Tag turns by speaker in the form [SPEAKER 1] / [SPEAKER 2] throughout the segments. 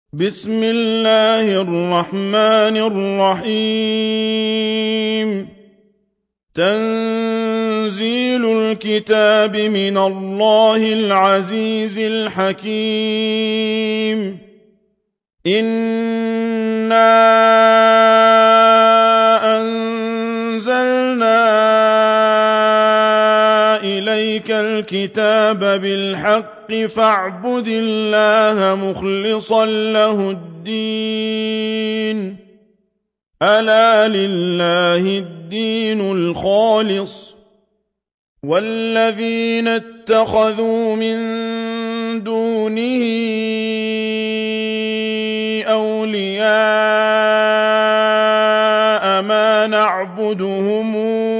[SPEAKER 1] بسم الله الرحمن الرحيم. تنزيل الكتاب من الله العزيز الحكيم. إنا أنزلنا إليك الكتاب بالحق فاعبد الله مخلصا له الدين. ألا لله الدين الخالص والذين اتخذوا من دونه أولياء ما نعبدهم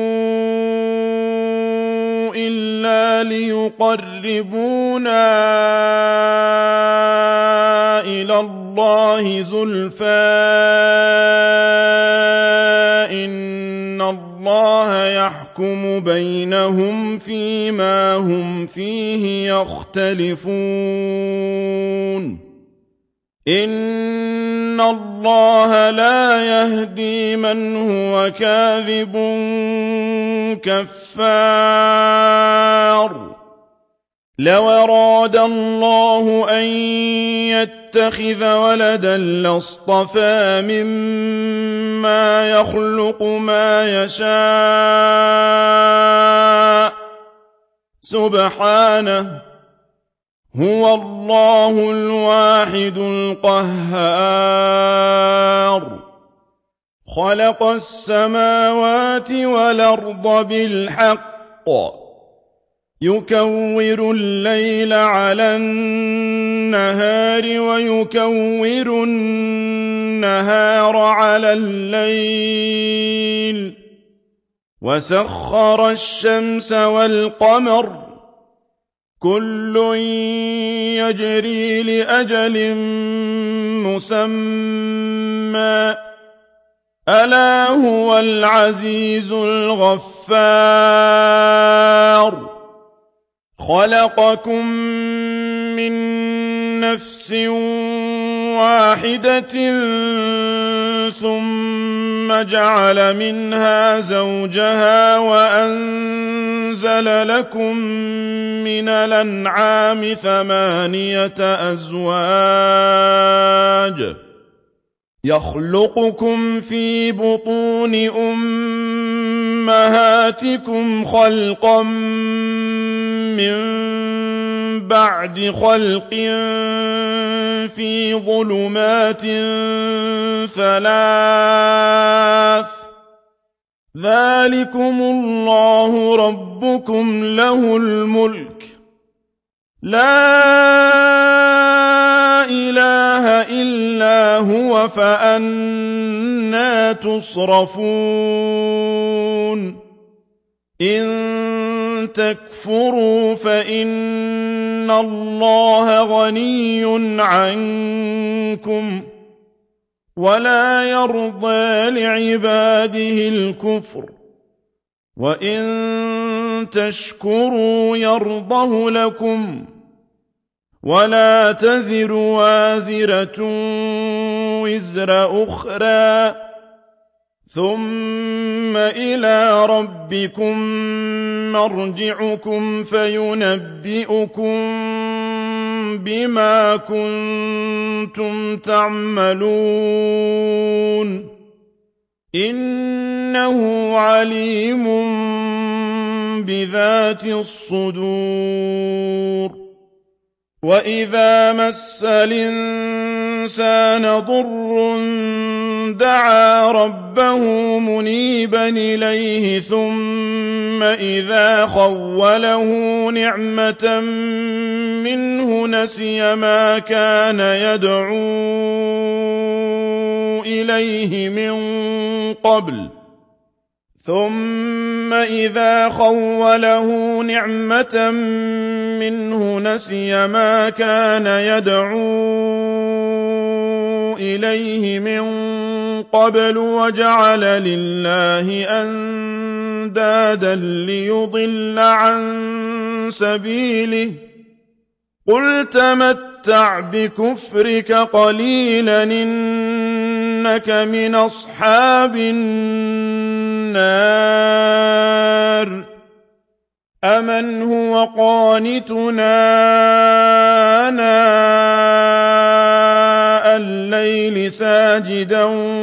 [SPEAKER 1] إلا ليقربونا إلى الله زلفى إن الله يحكم بينهم فيما هم فيه يختلفون. إن الله لا يهدي من هو كاذب كفار. لو أراد الله أن يتخذ ولدا لاصطفى مما يخلق ما يشاء سبحانه هو الله الواحد القهار. خلق السماوات والأرض بالحق يكور الليل على النهار ويكور النهار على الليل وسخر الشمس والقمر كل يجري لأجل مسمى ألا هو العزيز الغفار. خلقكم من نفس واحدة ثم جعل منها زوجها وأنزل لكم من الأنعام 8 أزواج يخلقكم في بطون أمهاتكم خلقا من بعد خلق في ظلمات 3 ذلكم الله ربكم له الملك لا إله إلا هو فأنى تصرفون. إن تكفروا فإن الله غني عنكم ولا يرضى لعباده الكفر وإن تشكروا يرضه لكم ولا تزر وازرة وزر أخرى ثم إلى ربكم مرجعكم فينبئكم بما كنتم تعملون إنه عليم بذات الصدور. وإذا مس الإنسان ضر دعا ربه منيبا إليه ثم إذا خوله نعمة منه نسي ما كان يدعو إليه من قبل ثم إذا خوله نعمة منه نسي ما كان يدعو إليه من قبل وجعل لله أندادا ليضل عن سبيله قل تمتع بكفرك قليلا إنك من أصحاب النار أمن هو قانتنا آناء الليل ساجدا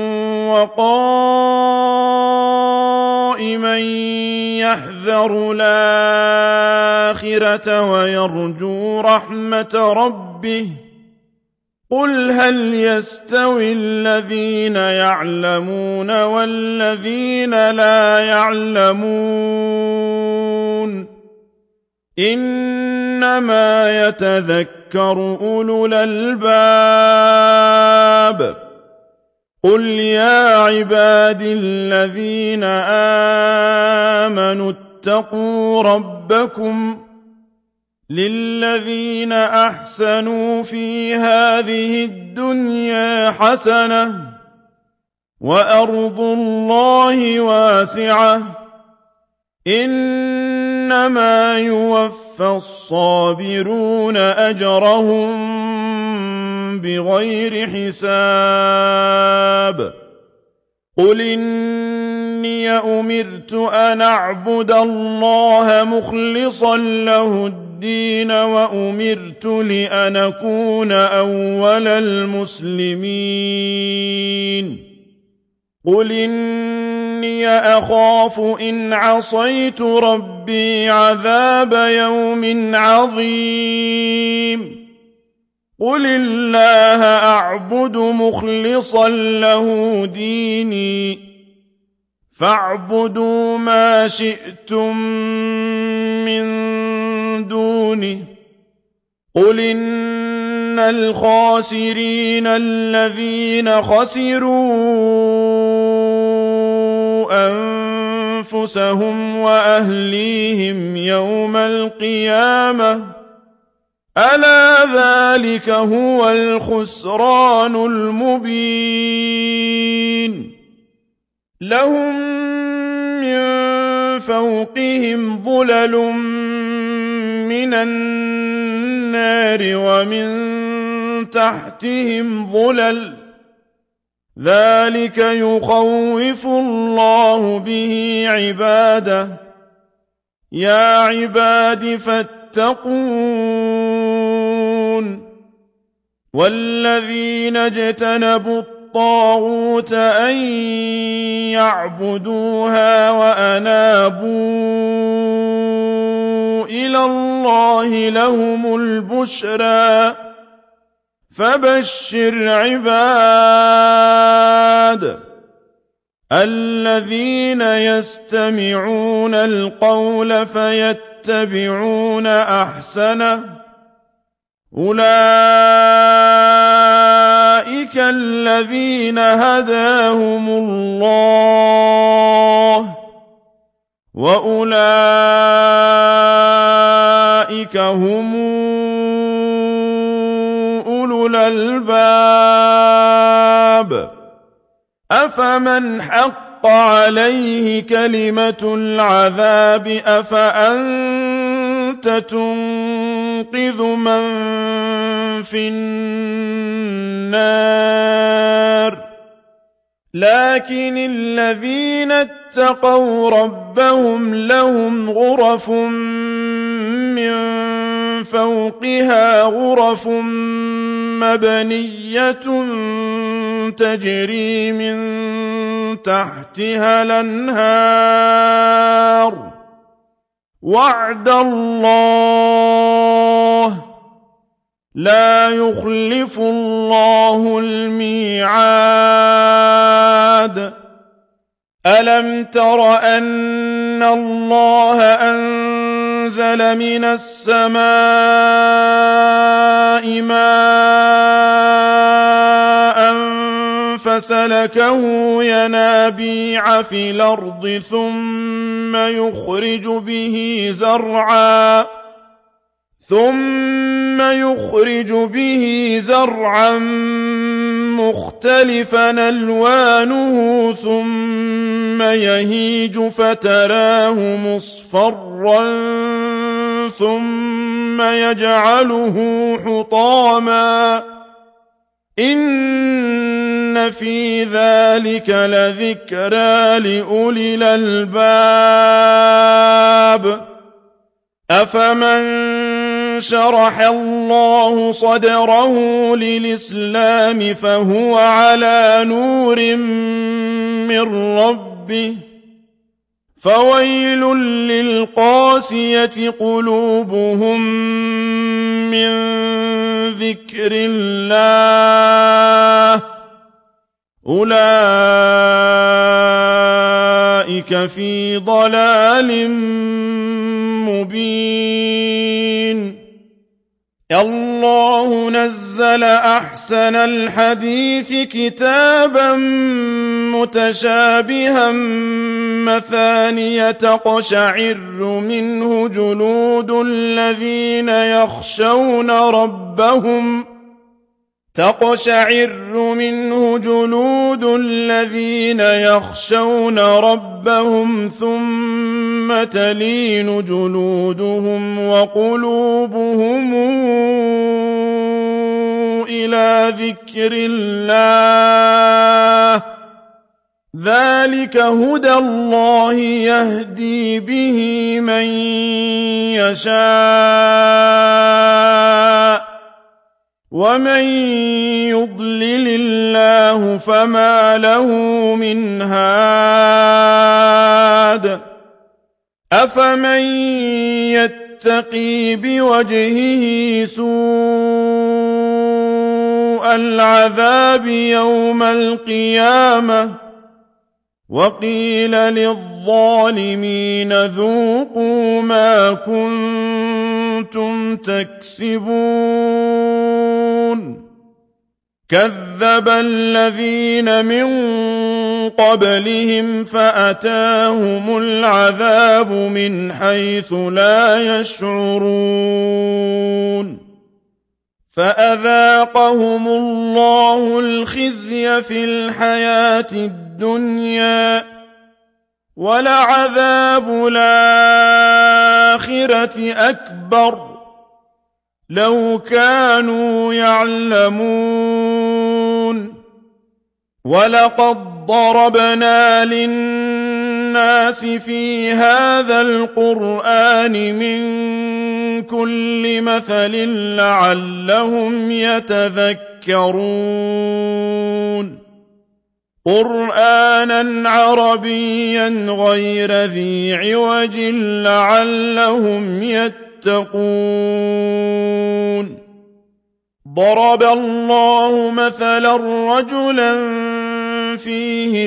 [SPEAKER 1] وقائما يحذر الآخرة ويرجو رحمة ربه قل هل يستوي الذين يعلمون والذين لا يعلمون إنما يتذكر أولو الألباب قل يا عبادي الذين آمنوا اتقوا ربكم للذين أحسنوا في هذه الدنيا حسنة وأرض الله واسعة إنما يوفى الصابرون أجرهم بغير حساب قل إني أمرت أن أعبد الله مخلصا له الدين وأمرت لأن أكون أول المسلمين قل إني أخاف إن عصيت ربي عذاب يوم عظيم قل الله أعبد مخلصا له ديني فاعبدوا ما شئتم من دونه قل إن الخاسرين الذين خسروا أنفسهم وأهليهم يوم القيامة ألا ذلك هو الخسران المبين لهم من فوقهم ظلل من النار ومن تحتهم ظلل ذلك يخوف الله به عباده يا عباد فاتقون والذين اجتنبوا الطاغوت أن يعبدوها وأنابوا إلى الله لهم البشرى فبشر عباد الذين يستمعون القول فيتبعون أحسنه أولئك الذين هداهم الله وأولئك هم أولو الألباب أفمن حق عليه كلمة العذاب أفأنت تنقذ من في النار لكن الذين اتقوا ربهم لهم غرف من فوقها غرف مبنية تجري من تحتها الأنهار وعد الله لا يخلف الله الميعاد ألم تر أن الله أنزل من السماء ماء فسلكه ينابيع في الأرض ثم يخرج به زرعا مختلفا ألوانه ثم يهيج فتراه مصفرا ثم ثم يجعله حطاما إن في ذلك لذكرى لأولي الألباب أفمن شرح الله صدره للإسلام فهو على نور من ربه فويل للقاسية قلوبهم من ذكر الله أولئك في ضلال مبين الله نزل أحسن الحديث كتابا متشابها مثانية تقشعر منه جلود الذين يخشون ربهم ثم تلين جلودهم وقلوبهم إلى ذكر الله ذلك هدى الله يهدي به من يشاء ومن يضلل الله فما له من هاد أفمن يتقي بوجهه سوء العذاب يوم القيامة وقيل للظالمين ذوقوا ما كنتم تكسبون كذب الذين من قبلهم فأتاهم العذاب من حيث لا يشعرون فأذاقهم الله الخزي في الحياة الدنيا ولعذاب الآخرة أكبر لو كانوا يعلمون ولقد ضربنا للناس في هذا القرآن من كل مثل لعلهم يتذكرون قرآنا عربيا غير ذي عوج لعلهم يتقون ضرب الله مثلا رجلا فيه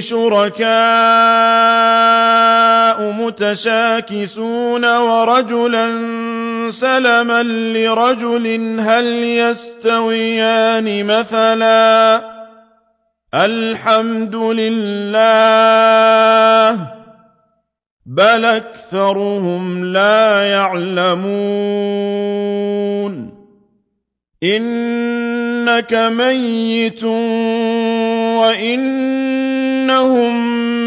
[SPEAKER 1] شركاء متشاكسون ورجلا سلما لرجل هل يستويان مثلا الحمد لله بل أكثرهم لا يعلمون إنك ميت وإنهم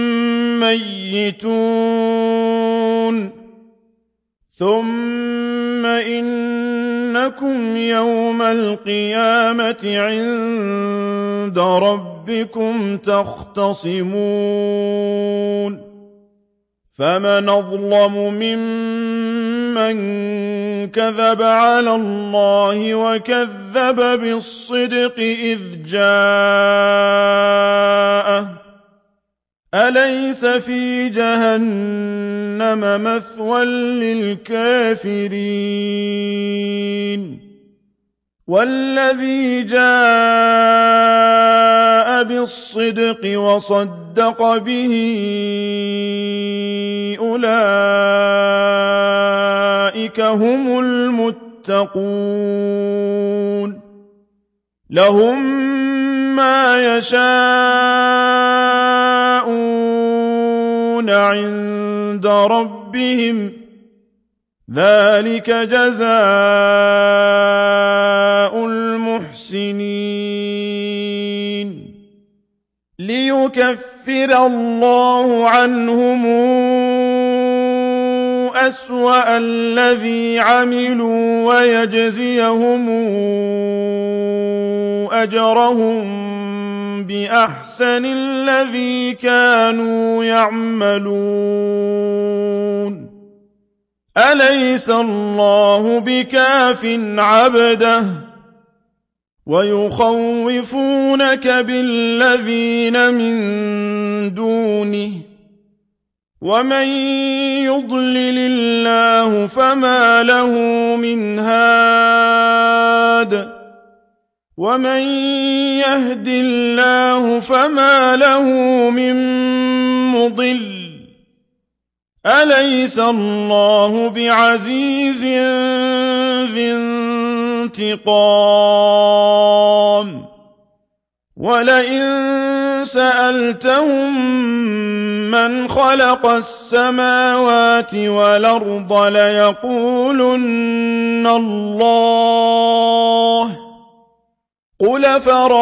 [SPEAKER 1] ميتون ثم إنكم يوم القيامة عند ربكم تختصمون فمن أظلم ممن كذب على الله وكذب بالصدق إذ جاءه أليس في جهنم مثوى للكافرين والذي جاء بالصدق وصدق به أولئك هم المتقون لهم ما يشاءون عند ربهم ذلك جزاء المحسنين ليكفر الله عنهم أسوأ الذي عملوا ويجزيهم أجرهم بأحسن الذي كانوا يعملون أليس الله بكاف عبده ويخوفونك بالذين من دونه ومن يضلل الله فما له من هاد ومن يهد الله فما له من مضل أليس الله بعزيز ذي انتقام ولئن سألتهم من خلق السماوات والأرض ليقولن الله قل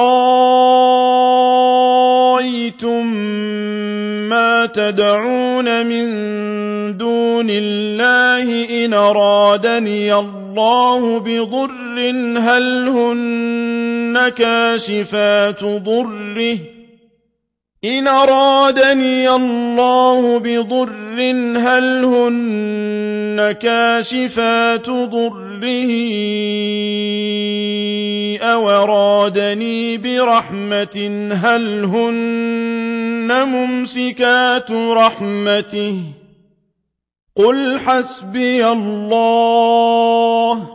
[SPEAKER 1] فرأيتم ما تدعون من دون الله إن أرادني الله بضر هل هن كاشفات ضره إن أرادني الله بضر هل هن كاشفات ضره أو أرادني برحمة هل هن ممسكات رحمته قل حسبي الله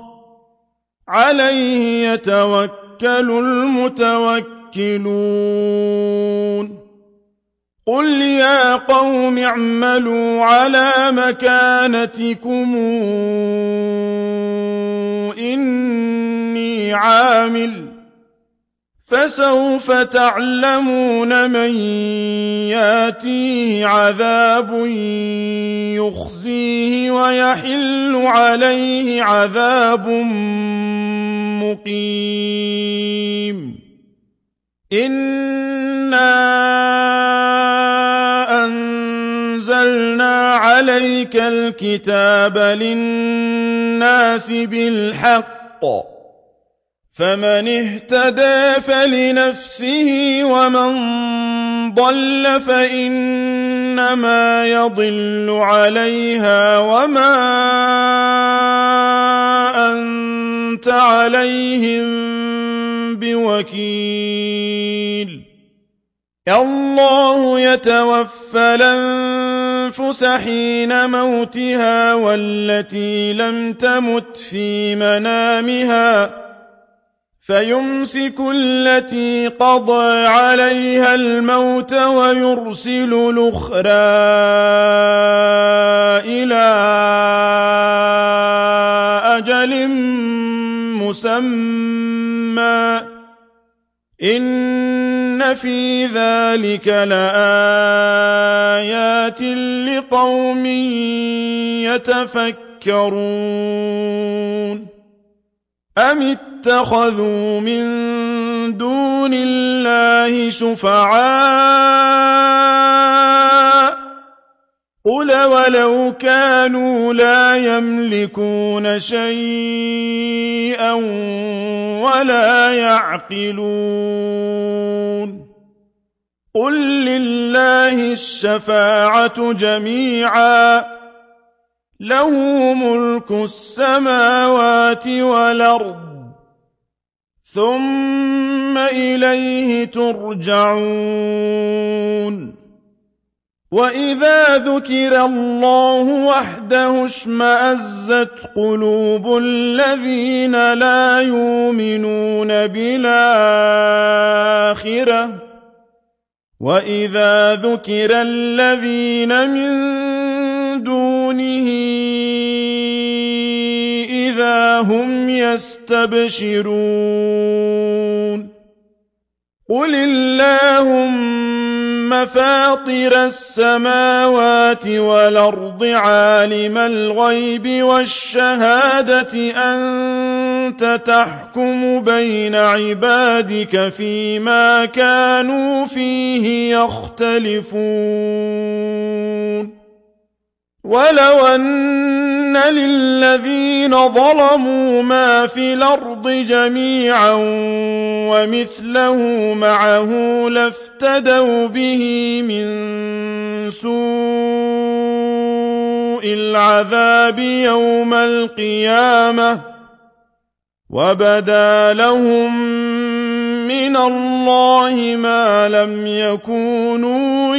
[SPEAKER 1] عليه يتوكل المتوكلون قل يا قوم اعملوا على مكانتكم إني عامل فسوف تعلمون من ياتيه عذاب يخزيه ويحل عليه عذاب مقيم إنا أنزلنا عليك الكتاب للناس بالحق فمن اهتدى فلنفسه ومن ضل فإنما يضل عليها وما أنت عليهم بوكيل الله يتوفى الأنفس حين موتها والتي لم تمت في منامها فيمسك التي قضى عليها الموت ويرسل الأخرى إلى أجل مسمى إن في ذلك لآيات لقوم يتفكرون أم اتخذوا من دون الله شفعاء قل ولو كانوا لا يملكون شيئا ولا يعقلون قل لله الشفاعة جميعا له ملك السماوات والأرض ثم إليه ترجعون وإذا ذكر الله وحده اشمأزت قلوب الذين لا يؤمنون بالآخرة وإذا ذكر الذين من دونه إذا هم يستبشرون قل اللهم فاطر السماوات والأرض عالم الغيب والشهادة أنت تحكم بين عبادك فيما كانوا فيه يختلفون ولو أن للذين ظلموا ما في الأرض جميعا ومثله معه لافتدوا به من سوء العذاب يوم القيامة وبدا لهم من الله ما لم يكونوا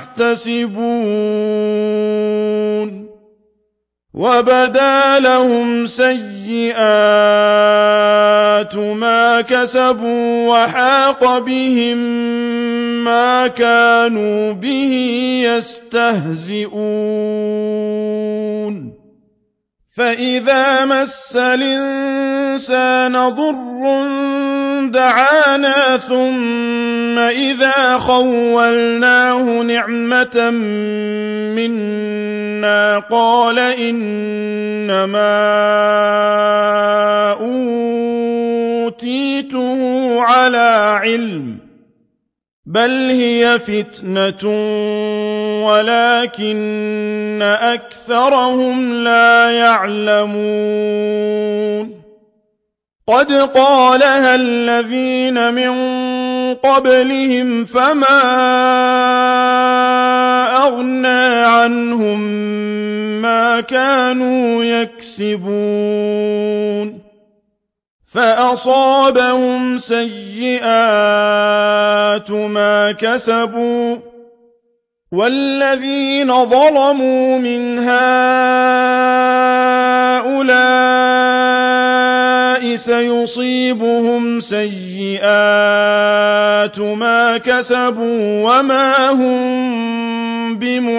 [SPEAKER 1] يحتسبون وبدا لهم سيئات ما كسبوا وحاق بهم ما كانوا به يستهزئون فإذا مس الإنسان ضر دعانا ثم إذا خولناه نعمة منا قال إنما أوتيته على علم بل هي فتنة ولكن أكثرهم لا يعلمون قد قالها الذين من قبلهم فما أغنى عنهم ما كانوا يكسبون فأصابهم سيئات ما كسبوا والذين ظلموا من هؤلاء سيصيبهم سيئات ما كسبوا وما هم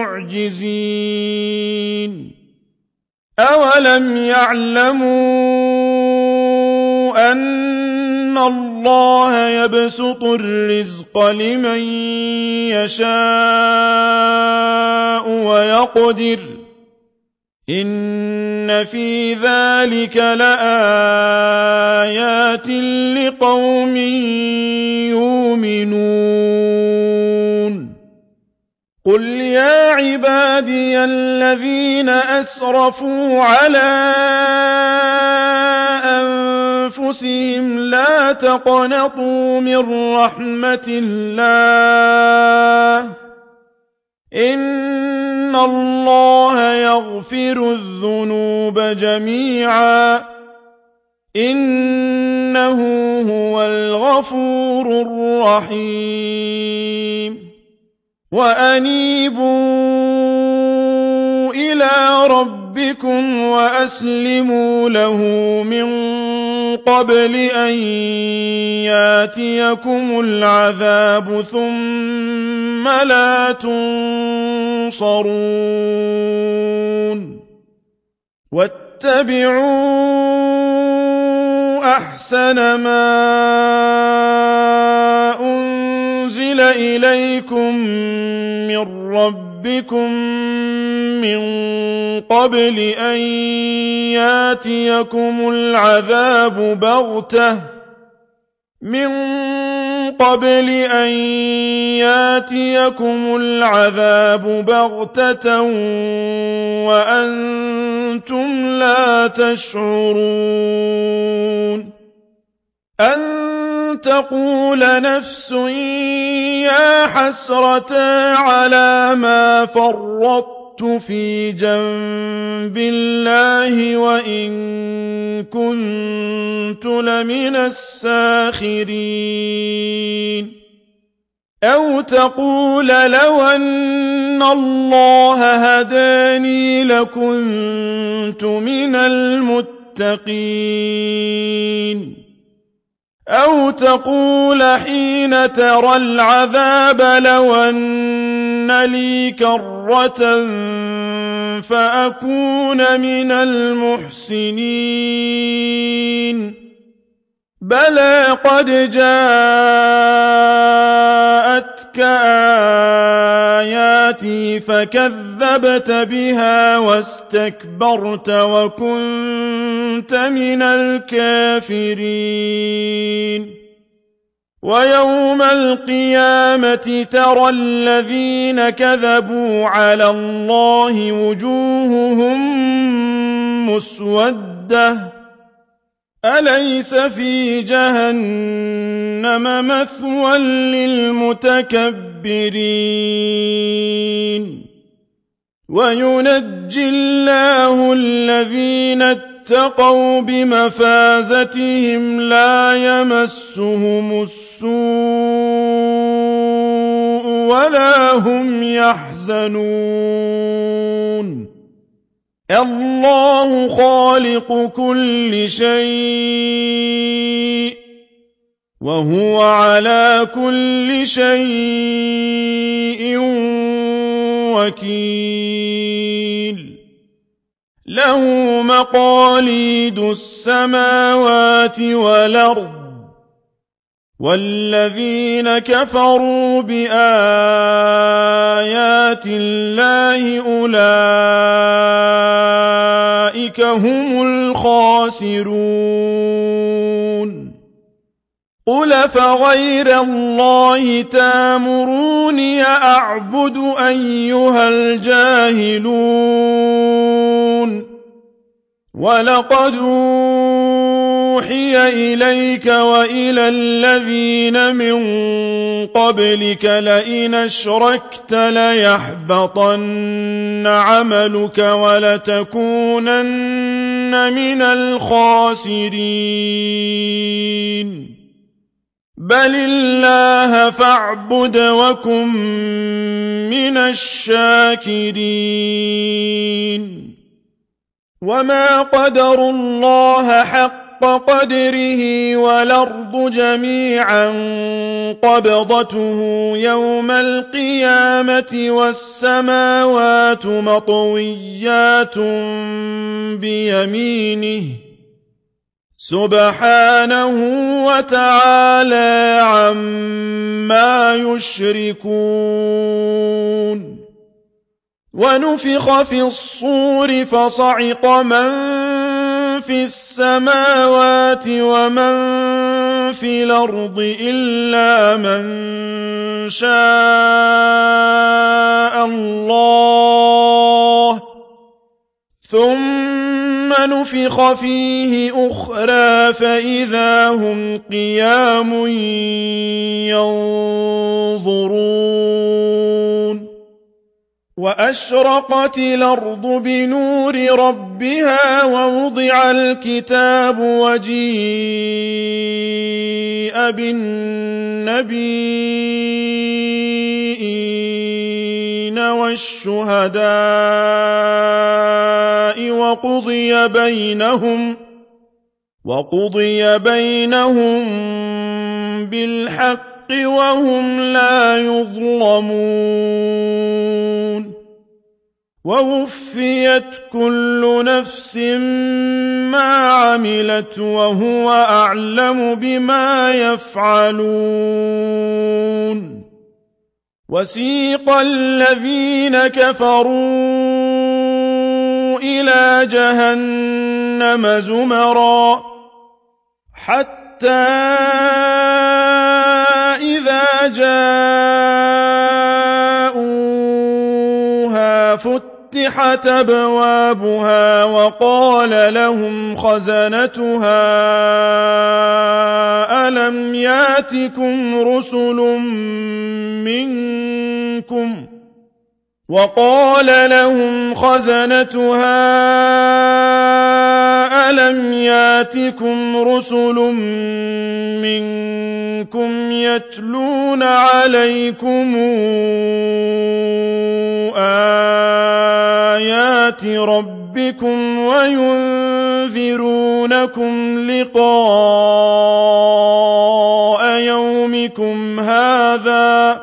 [SPEAKER 1] بمعجزين أولم يعلموا أن الله يبسط الرزق لمن يشاء ويقدر إن في ذلك لآيات لقوم يؤمنون قل يا عبادي الذين أسرفوا على أنفسهم لا تقنطوا من رحمة الله إن الله يغفر الذنوب جميعا إنه هو الغفور الرحيم وأنيبوا إلى ربكم وأسلموا له من قبل أن ياتيكم العذاب ثم لا تنصرون واتبعوا أحسن ما أنزل إليكم من ربكم من قبل أن ياتيكم العذاب بغتة وأنتم لا تشعرون أن تقول نفس يا حسرة على ما فرطت في جنب الله وإن كنت لمن الساخرين أو تقول لو أن الله هداني لكنت من المتقين أو تقول حين ترى العذاب لو أن لي كرة فأكون من المحسنين بلى قد جاءتك آياتي فكذبت بها واستكبرت وكنت من الكافرين ويوم القيامة ترى الذين كذبوا على الله وجوههم مسودة أليس في جهنم مثوى للمتكبرين وينجي الله الذين اتقوا بمفازتهم لا يمسهم السوء ولا هم يحزنون الله خالق كل شيء وهو على كل شيء وكيل له مقاليد السماوات والأرض والذين كفروا بآيات الله أولئك هم الخاسرون قل فغير الله تامروني أعبد أيها الجاهلون ولقد أوحي إليك وإلى الذين من قبلك لئن أشركت ليحبطن عملك ولتكونن من الخاسرين بل الله فاعبد وكن من الشاكرين وما قدروا الله حق قدره والأرض جميعا قبضته يوم القيامة والسماوات مطويات بيمينه سبحانه وتعالى عما يشركون ونفخ في الصور فصعق من في السماوات ومن في الأرض إلا من شاء الله ثم نفخ فيه أخرى فإذا هم قيام ينظرون وأشرقت الأرض بنور ربها ووضع الكتاب وجيء بالنبيين والشهداء وقضي بينهم بالحق وهم لا يظلمون ووفيت كل نفس ما عملت وهو أعلم بما يفعلون وسيق الذين كفروا إلى جهنم زمرا حتى إذا جاءوها فتحت أبوابها وقال لهم خزنتها ألم يأتكم رسل منكم يتلون عليكم آيات ربكم وينذرونكم لقاء يومكم هذا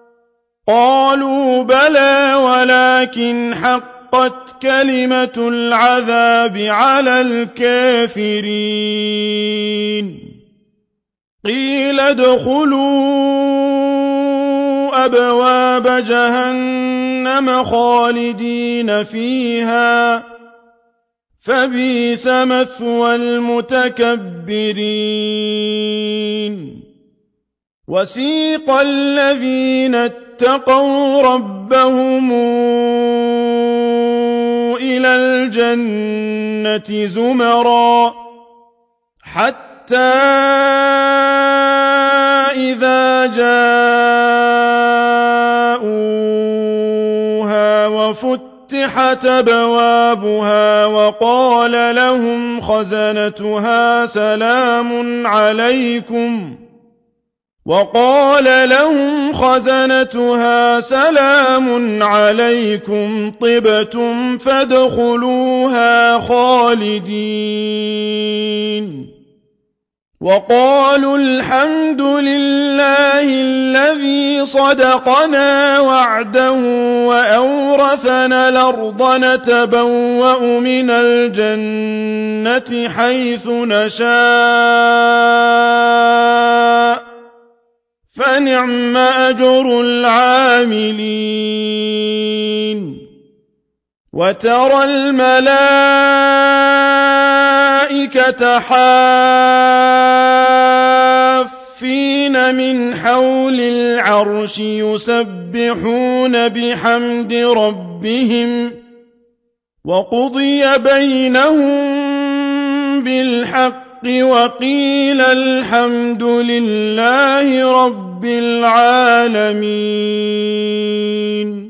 [SPEAKER 1] قالوا بلى ولكن حقت كلمة العذاب على الكافرين قيل ادخلوا أبواب جهنم خالدين فيها فبئس مثوى المتكبرين وسيق الذين اتقوا ربهم إلى الجنة زمرا حتى إذا جاءوها وفتحت أبوابها وقال لهم خزنتها سلام عليكم طبتم فادخلوها خالدين وقالوا الحمد لله الذي صدقنا وعده وأورثنا الأرض نتبوأ من الجنة حيث نشاء فنعم أجر العاملين وترى الملائكة حافين من حول العرش يسبحون بحمد ربهم وقضي بينهم بالحق وقيل الحمد لله رب العالمين